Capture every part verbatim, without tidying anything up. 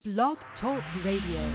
Blog Talk Radio.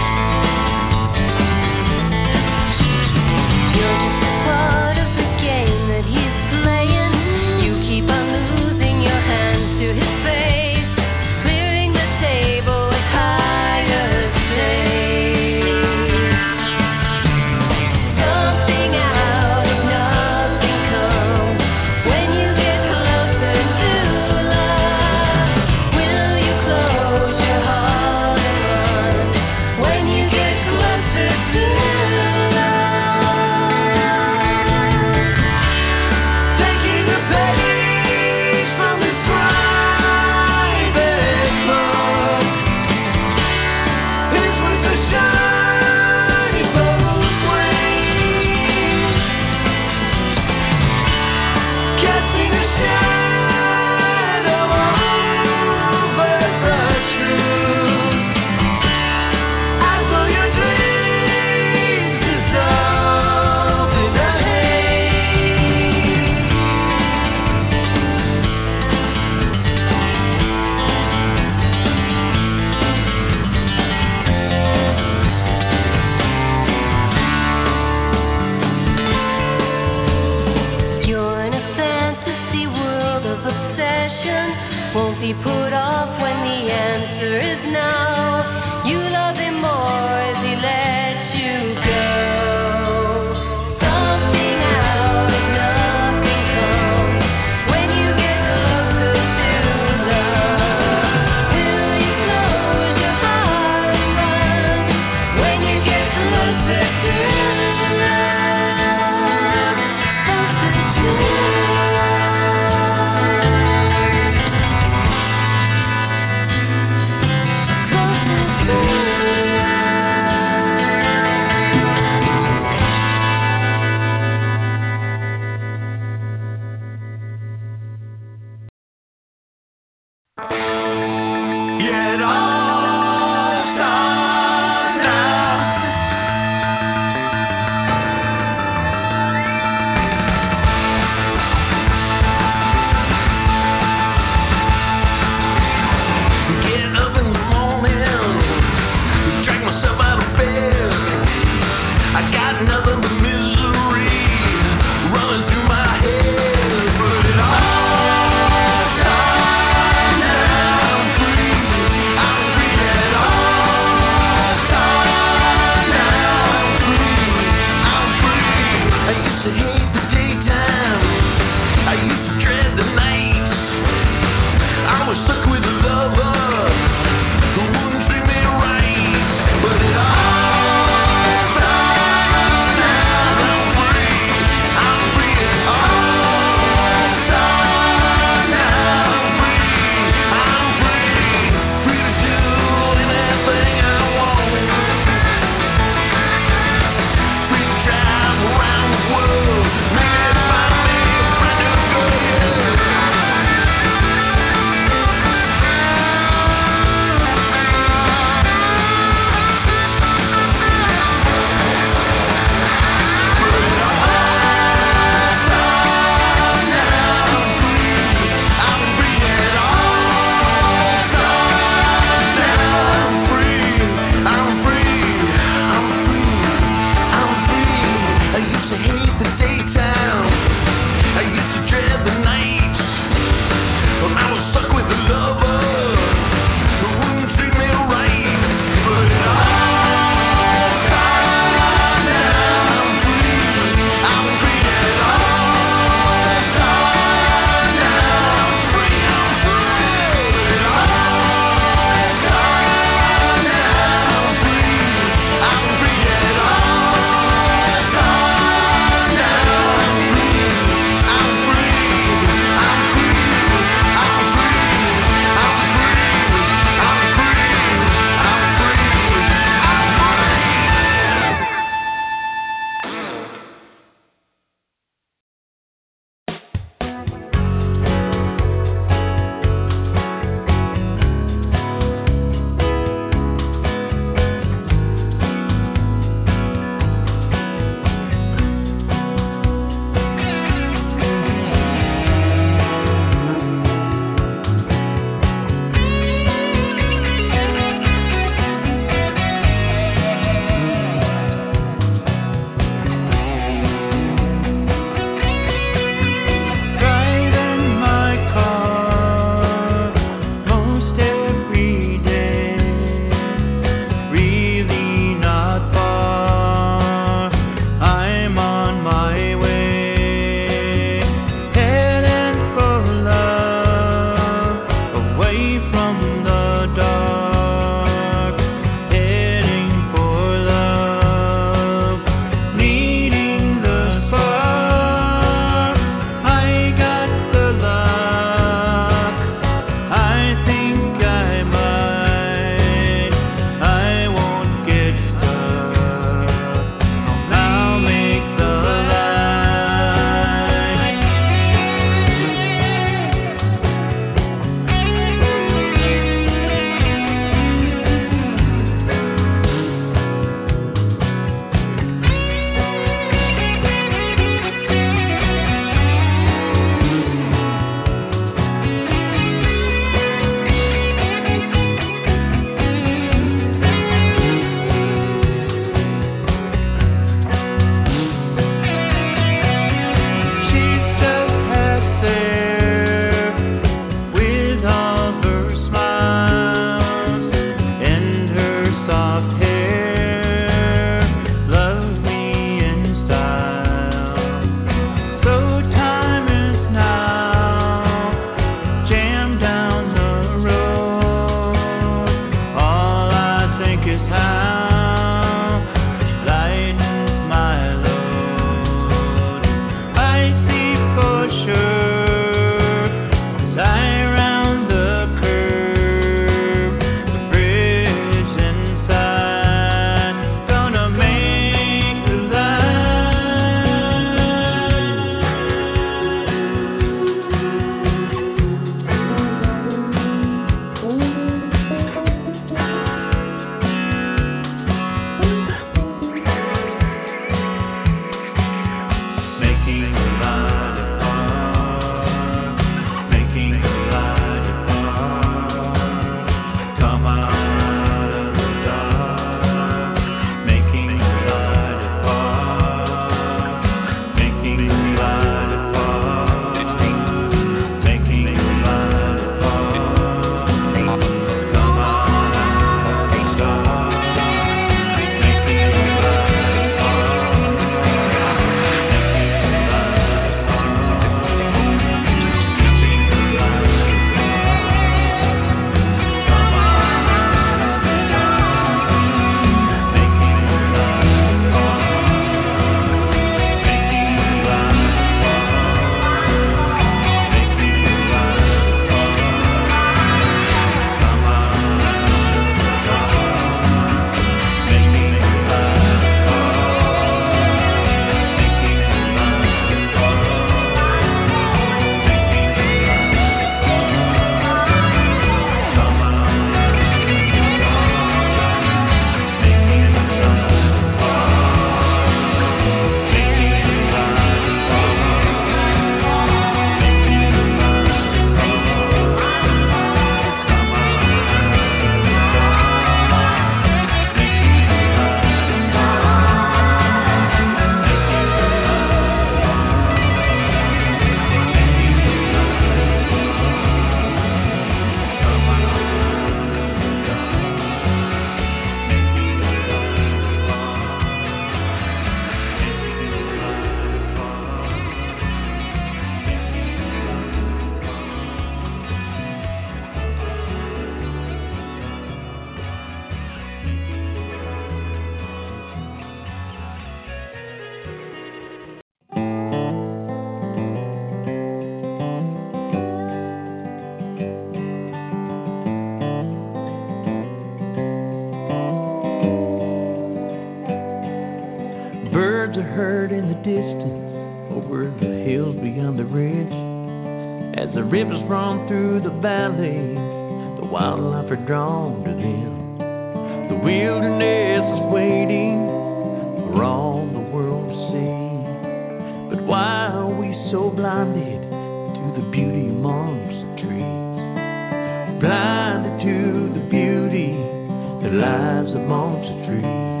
birds are heard in the distance over the hills beyond the ridge. As the rivers run through the valley, the wildlife are drawn to them. The wilderness is waiting for all the world to see. But why are we so blinded to the beauty amongst the trees? Blinded to the beauty that lies amongst the trees.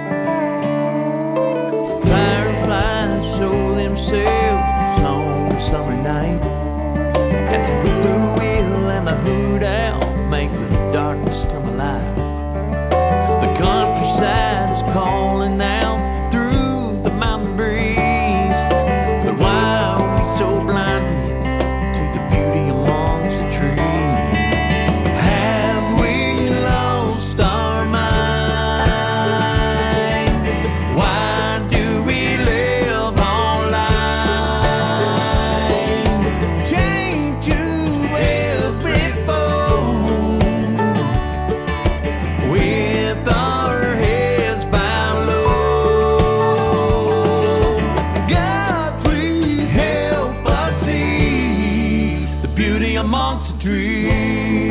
Fireflies show themselves on the summer night. And the whippoorwill and the hoot owl make the darkness come alive. The countryside is calling out through the mountain breeze. But why are we so blinded to the beauty amongst the trees? Have we lost our mind? Why do we live online? Chained to every phone, with our heads bowed low. God, please help us see the beauty amongst the trees.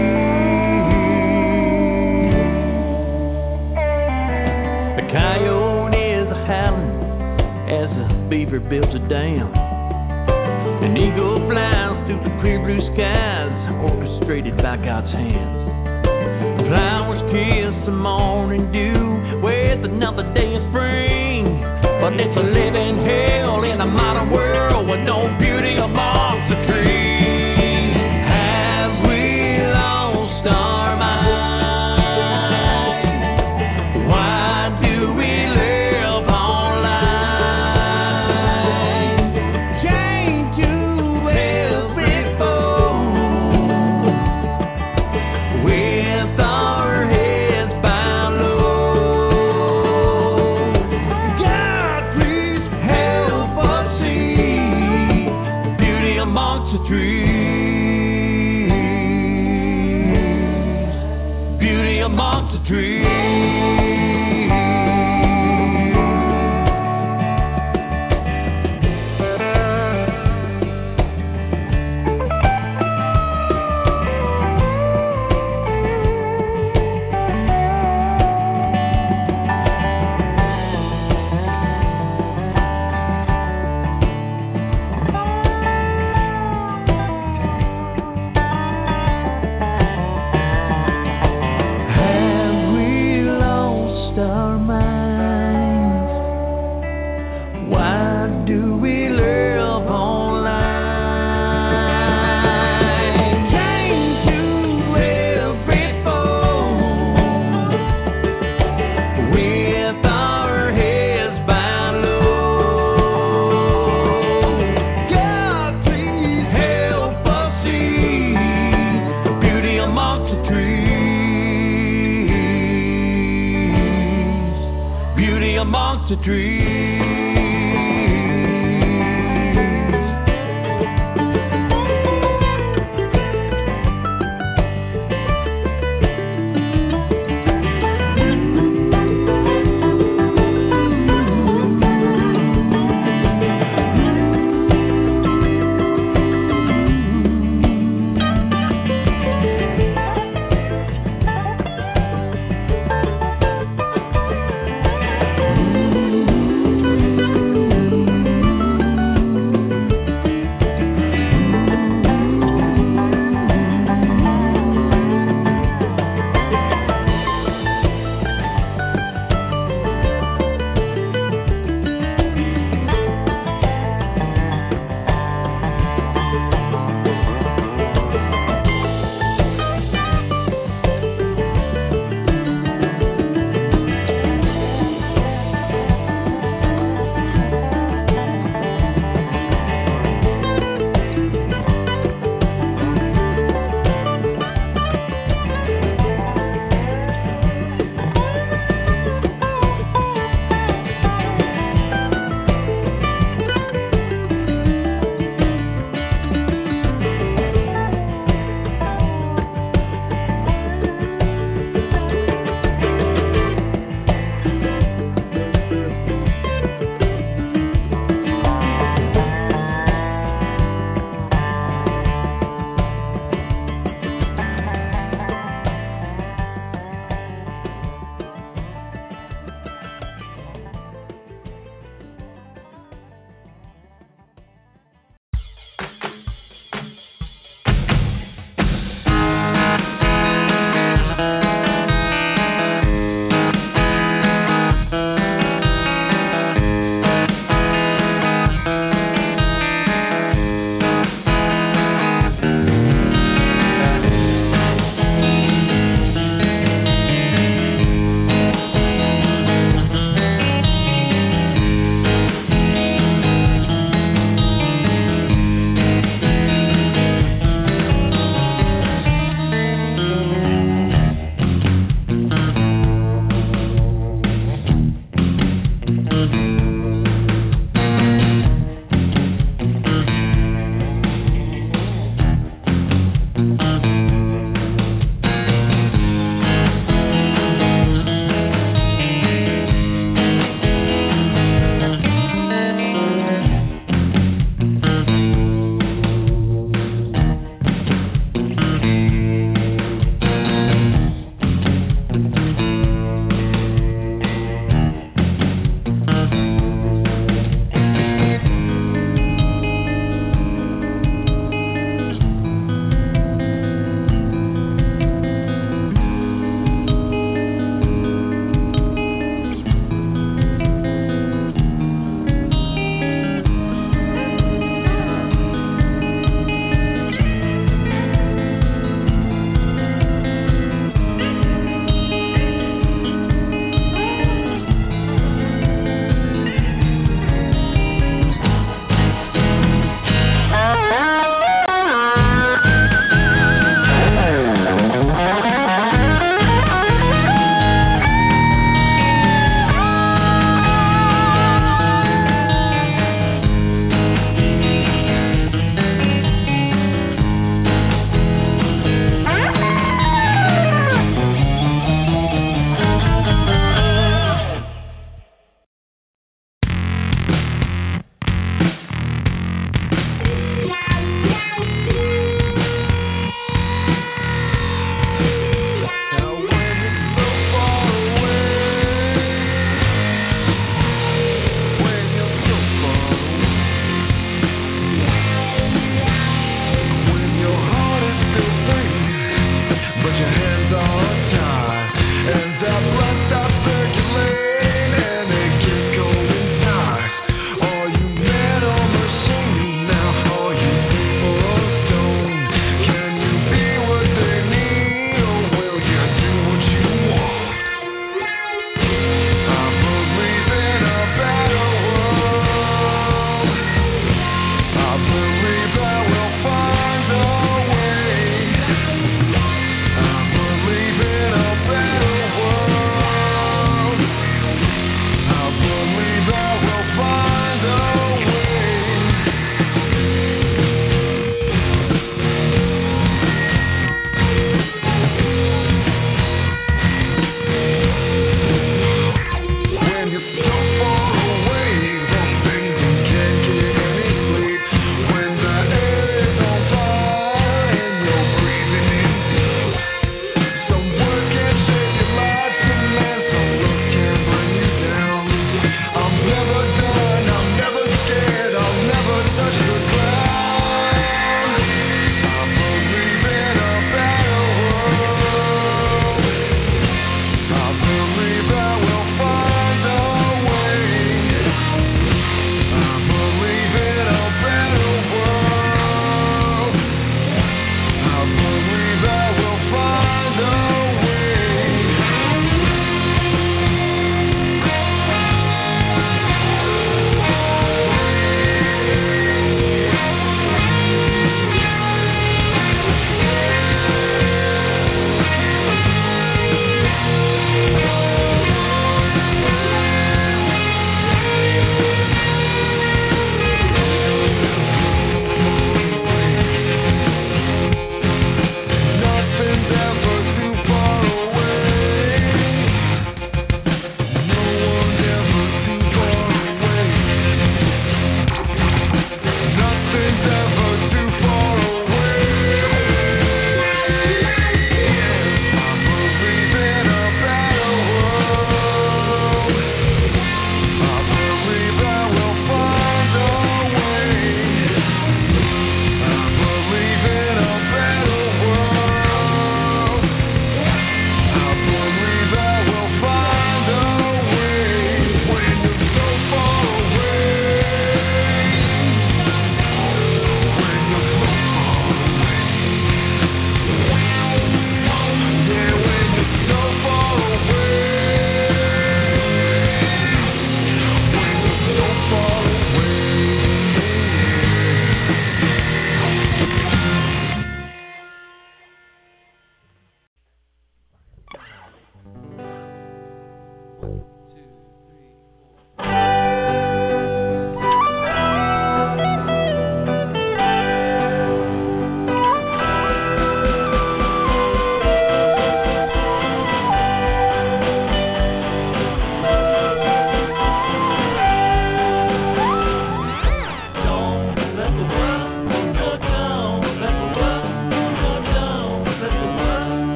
The coyote is howling as the beaver builds a dam. An eagle flies through the clear blue skies, orchestrated by God's hands. Flowers kiss the morning dew with another day of spring. But it's a living hell in a modern world with no beauty amongst the trees. Have we lost our mind? Why do we live online? Chained to every phone, with our heads bowed low. God, please help us see the beauty amongst the trees. Beauty amongst the trees. Have we lost our minds? Why do we live online? Chained to every phone, with our heads bowed low. God, please help us see the beauty amongst the trees. Beauty amongst the trees.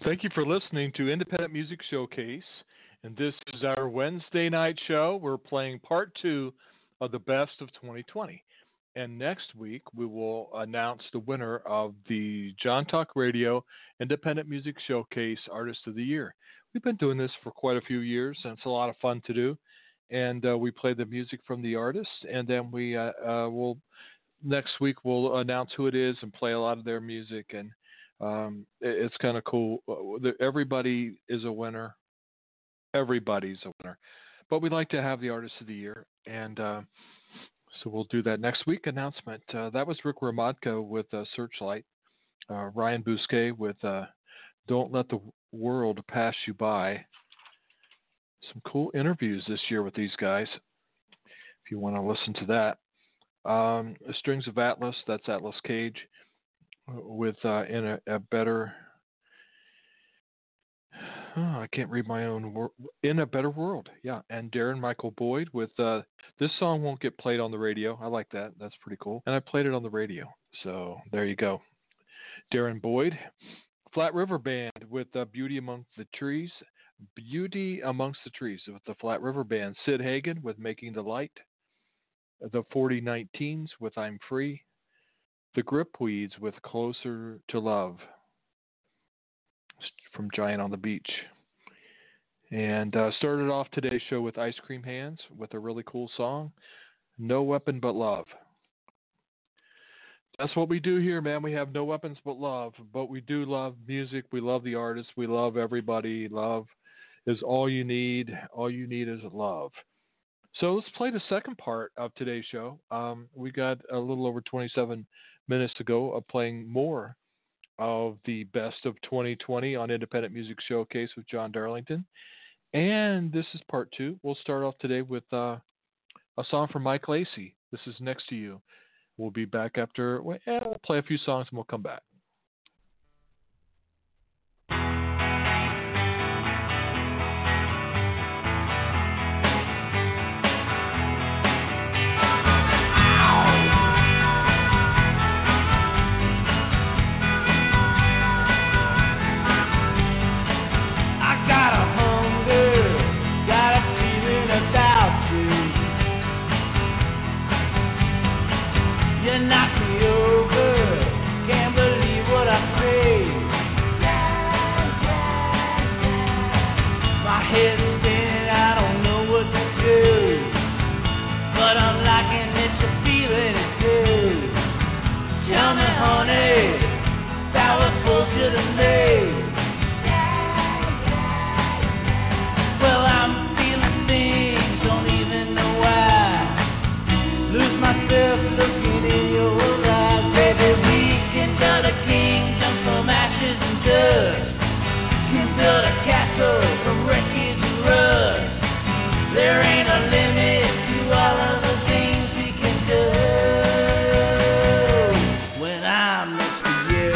Thank you for listening to Independent Music Showcase, and this is our Wednesday night show. We're playing part two of the best of twenty twenty, and next week we will announce the winner of the John Talk Radio Independent Music Showcase Artist of the Year. We've been doing this for quite a few years, and it's a lot of fun to do, and uh, we play the music from the artists, and then we uh, uh, will next week we'll announce who it is and play a lot of their music, and um, it, it's kind of cool. Everybody is a winner. Everybody's a winner. But we'd like to have the Artist of the Year, and uh, so we'll do that next week. Announcement. Uh, that was Rick Ramadko with uh, Searchlight, uh, Ryan Bousquet with uh, Don't Let the World Pass You By. Some cool interviews this year with these guys, if you want to listen to that. Um, Strings of Atlas, that's Atlas Cage, with uh, In a, a Better... Oh, I can't read my own word. In a Better World, yeah. And Darren Michael Boyd with uh, This Song Won't Get Played on the Radio. I like that. That's pretty cool. And I played it on the radio. So there you go. Darren Boyd. Flat River Band with uh, Beauty Amongst the Trees. Beauty Amongst the Trees with the Flat River Band. Sid Hagen with Making the Light. The forty nineteens with I'm Free. The Gripweeds with Closer to Love from Giant on the Beach. And uh, started off today's show with Ice Cream Hands with a really cool song, No Weapon But Love. That's what we do here, man. We have no weapons but love, but we do love music. We love the artists. We love everybody. Love is all you need. All you need is love. So let's play the second part of today's show. Um, we got a little over twenty-seven minutes to go of playing more of the best of twenty twenty on Independent Music Showcase with John Darlington. And this is part two. We'll start off today with uh, a song from Mike Lacey. This is Next to You. We'll be back after, well, we'll play a few songs and we'll come back. Knock me over, can't believe what I say. My head's spinning, I don't know what to do, but I'm liking it, the feeling is good. Tell me, honey, that was bullshit to me. Well, I'm feeling things, don't even know why. Lose myself looking in your eyes, baby. We can build a kingdom from ashes and dust. Can build a castle from wreckage and rust. There ain't a limit to all of the things we can do when I'm next to you.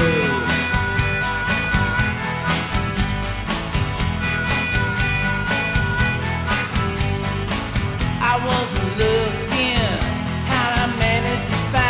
I wasn't looking, how I managed to find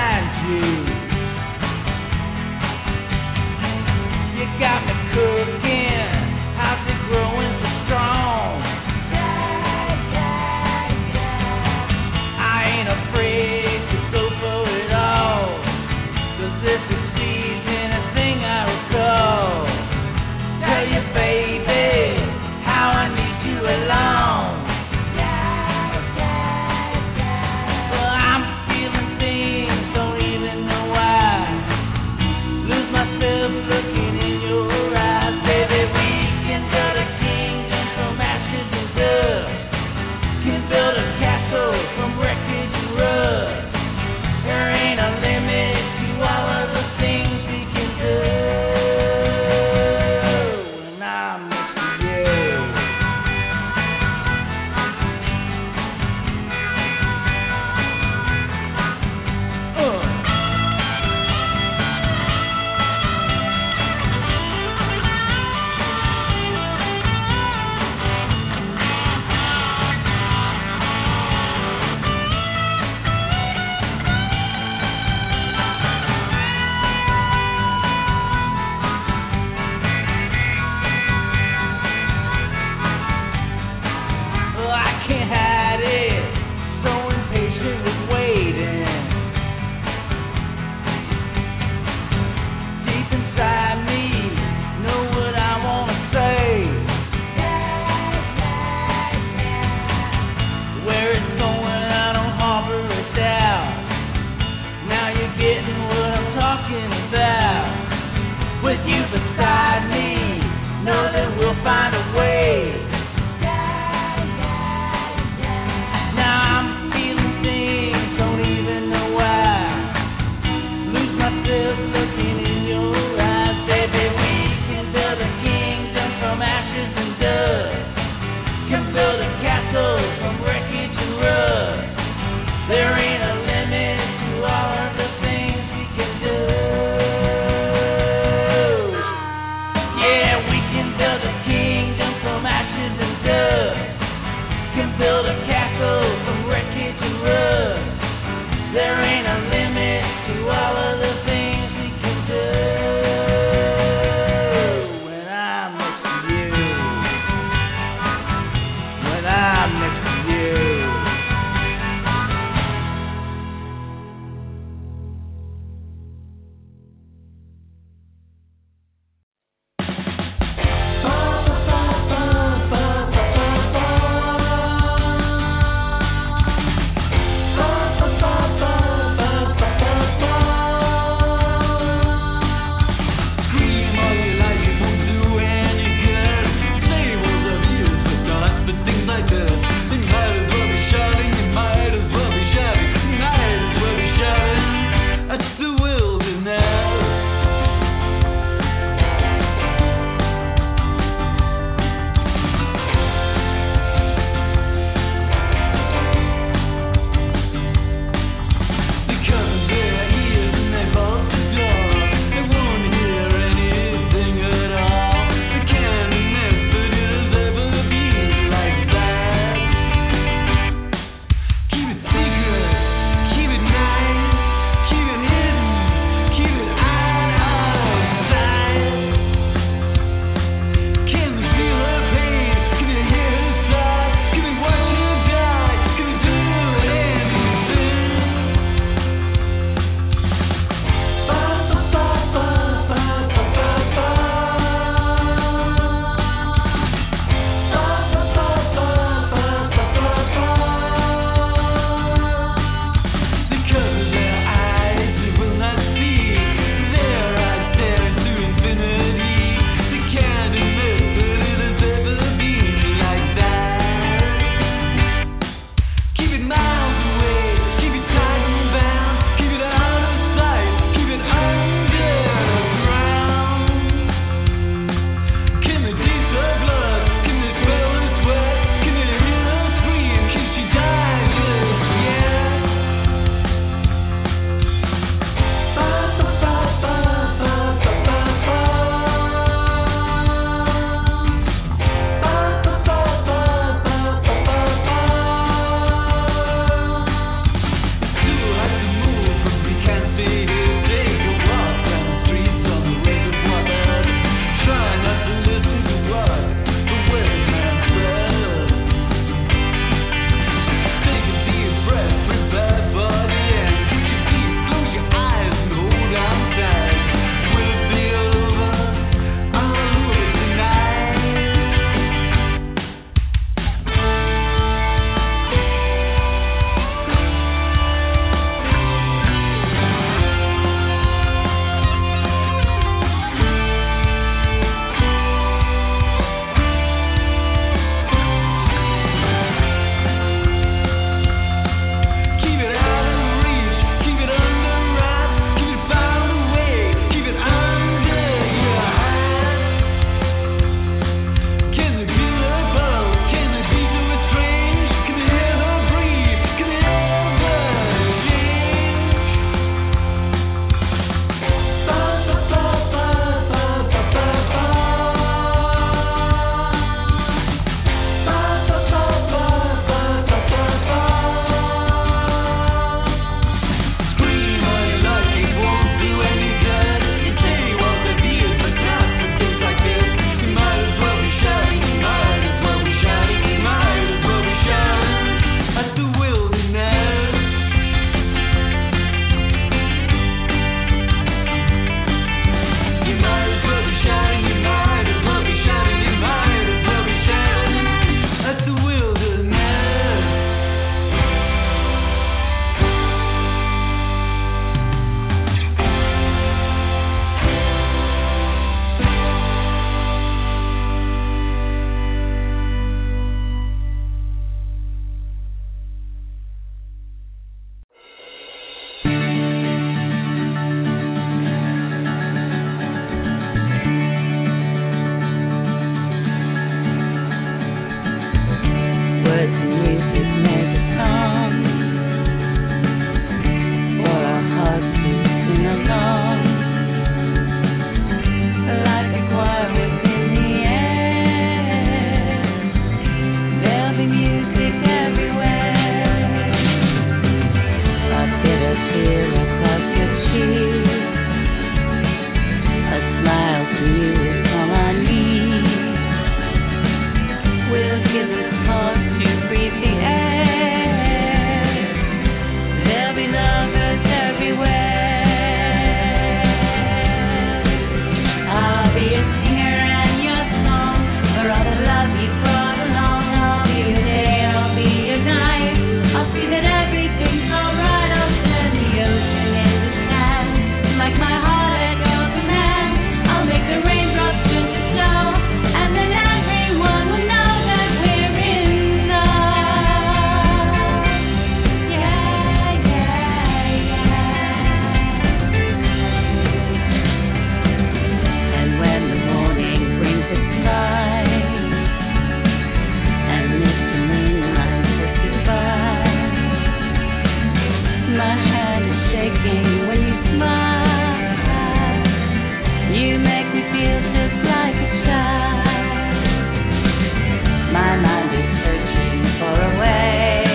mind is shaking when you smile. You make me feel just like a child. My mind is searching for a way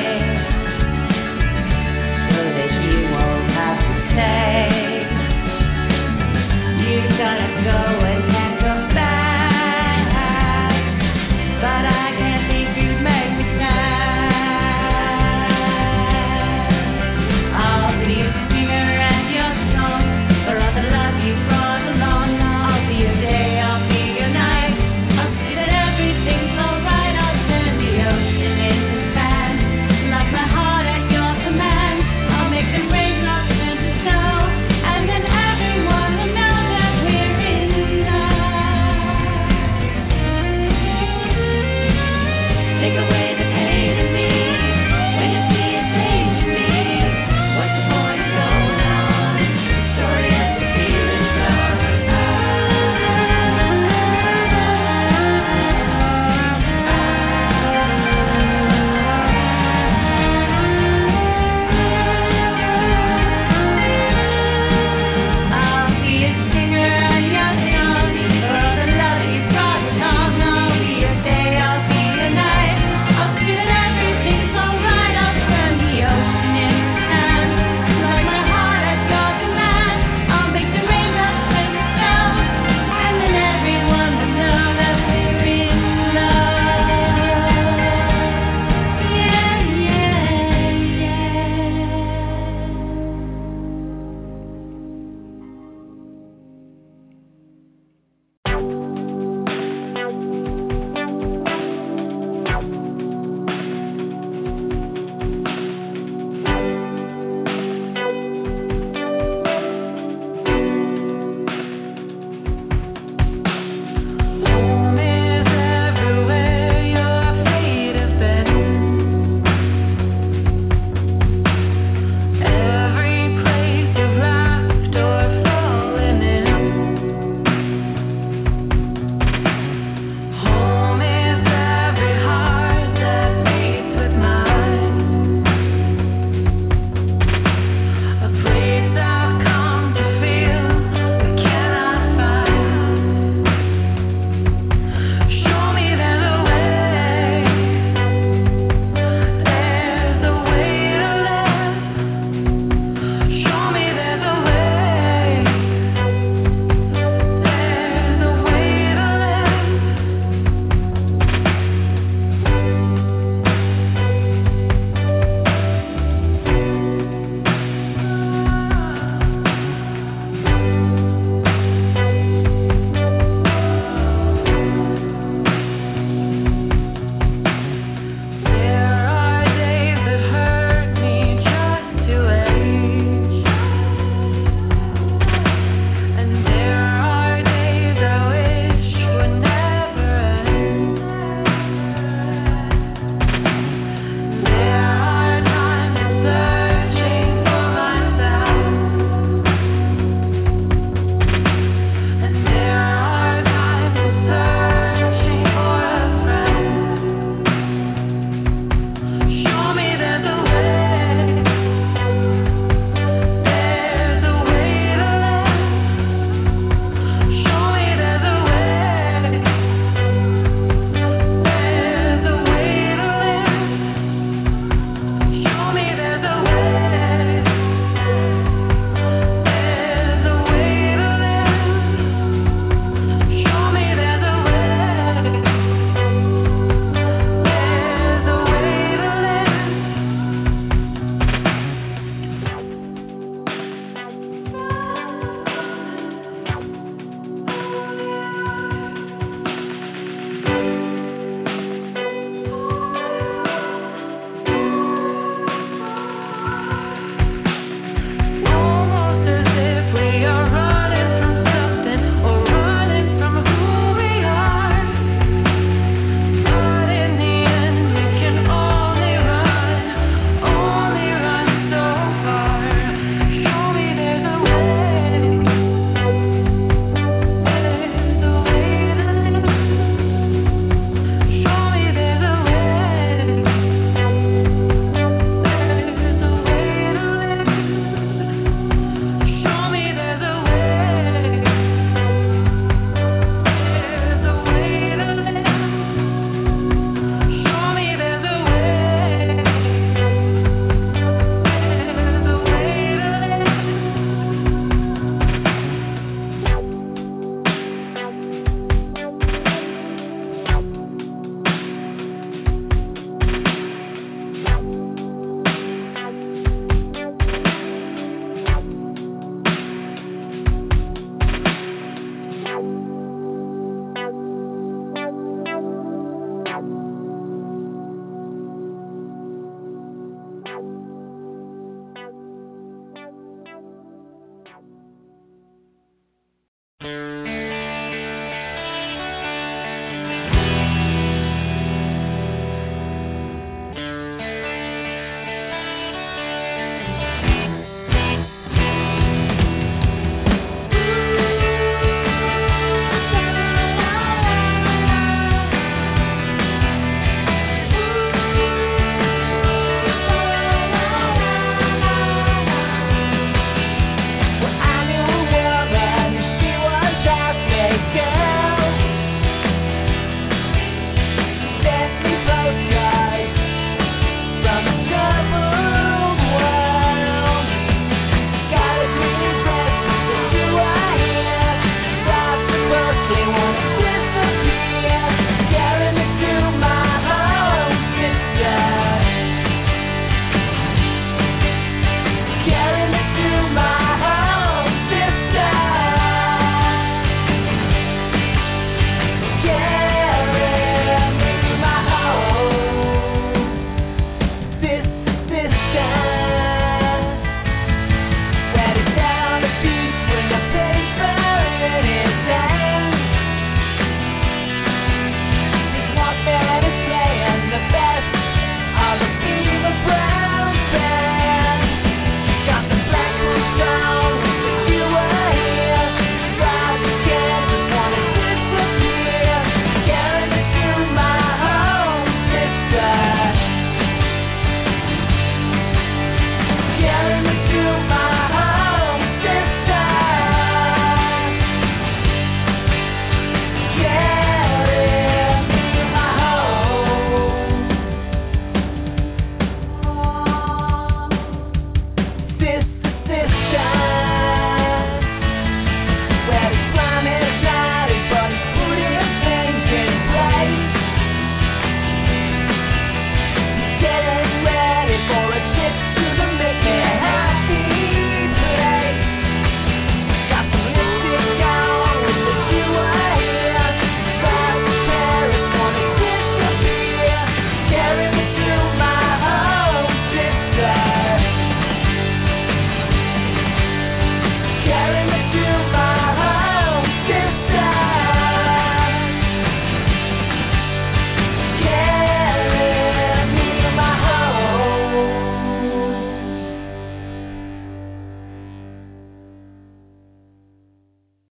so that you won't have to stay. You're gonna go and can't come back, but I can't think you make me sad. I'll be your finger and your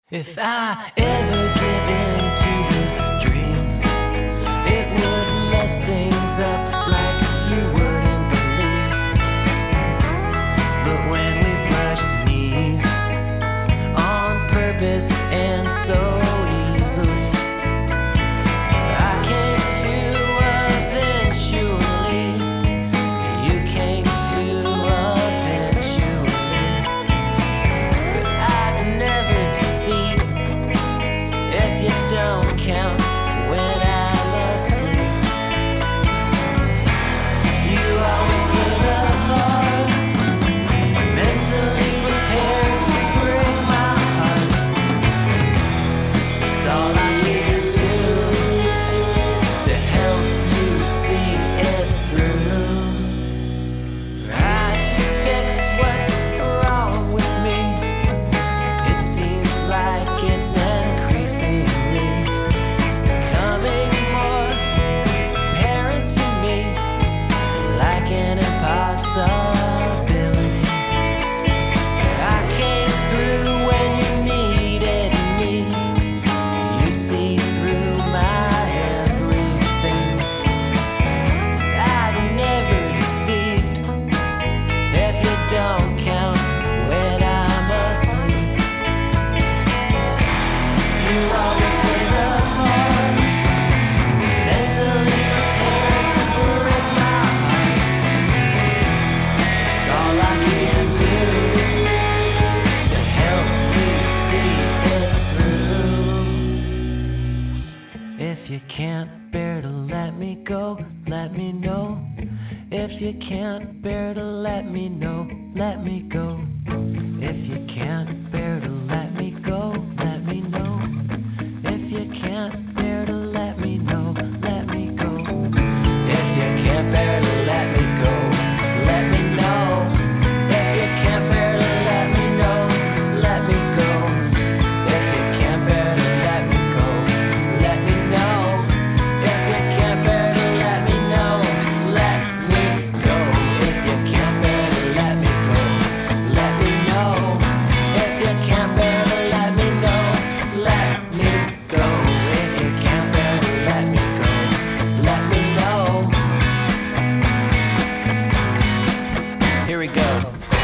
If I ever give in to this dream, it would mess things up like you wouldn't believe. But when we brushed knees on purpose and so easily, I came to eventually. You came to eventually. But I'd never defeat if you don't count when I'm asleep. You always get up hard, mentally prepared to break my heart. It's all I need to do to help you see it through. I fix what's wrong with me. It seems like it's increasingly becoming more apparent to me, like an impossibility. I came through when you needed me. You see through my everything. I'd never deceive if you don't count when I'm asleep. You always get up hard, mentally prepared to break my heart. It's all I can do to help you see it through. If you can't bear to let me go, let me know. If you can't bear to let me know, let me go. If you can't bear to let me go, let me know. If you can't bear to let me know, let me go. If you can't bear to let me go, let me know. If you can't bear to let me know, let me go. If you can't bear to let me go, let me know. If you can't bear to let me know, let me go. If you can't bear to let me go, let me know. If you can't bear to let me know, let me go. If you can't bear to let me go, let me know. Here we go.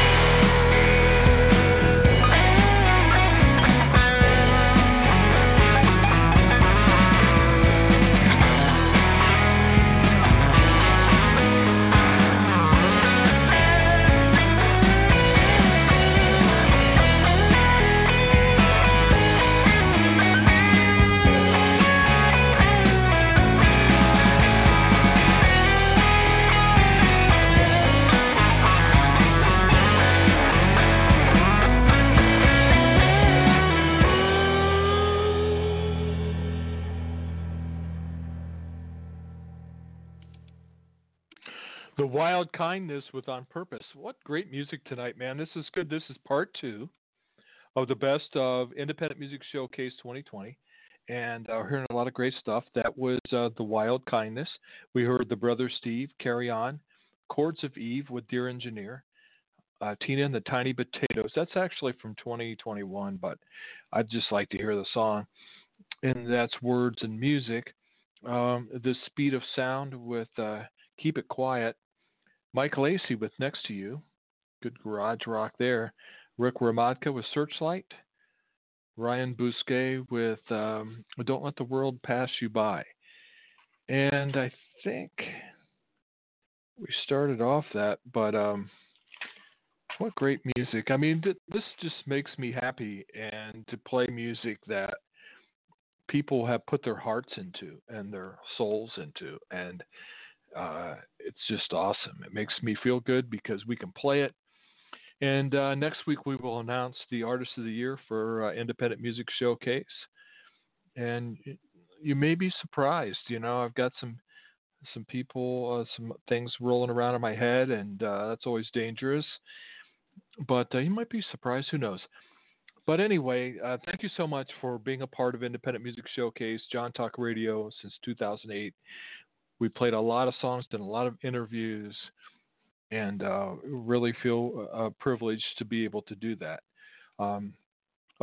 The Wild Kindness with On Purpose. What great music tonight, man. This is good. This is part two of the best of Independent Music Showcase twenty twenty. And uh, we're hearing a lot of great stuff. That was uh, The Wild Kindness. We heard the Brother Steve, Carry On, Chords of Eve with Dear Engineer, uh, Tina and the Tiny Potatoes. That's actually from twenty twenty-one, but I'd just like to hear the song. And that's Words and Music. Um, the Speed of Sound with uh, Keep It Quiet. Mike Lacey with Next to You. Good garage rock there. Rick Ramadka with Searchlight. Ryan Bousquet with um, Don't Let the World Pass You By. And I think we started off that, but um, what great music. I mean, th- this just makes me happy, and to play music that people have put their hearts into and their souls into, and uh, it's just awesome. It makes me feel good because we can play it. And uh, next week we will announce the Artist of the Year for uh, Independent Music Showcase. And you may be surprised. You know, I've got some some people, uh, some things rolling around in my head, and uh, that's always dangerous. But uh, you might be surprised. Who knows? But anyway, uh, thank you so much for being a part of Independent Music Showcase, John Talk Radio, since two thousand eight. We played a lot of songs, did a lot of interviews, and uh, really feel uh, privileged to be able to do that. Um,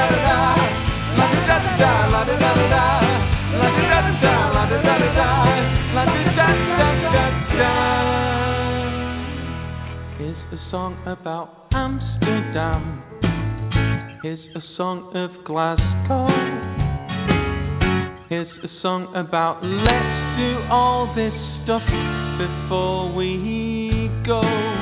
Here's a song about Amsterdam. Here's a song of Glasgow. Here's a song about let's do all this stuff before we go.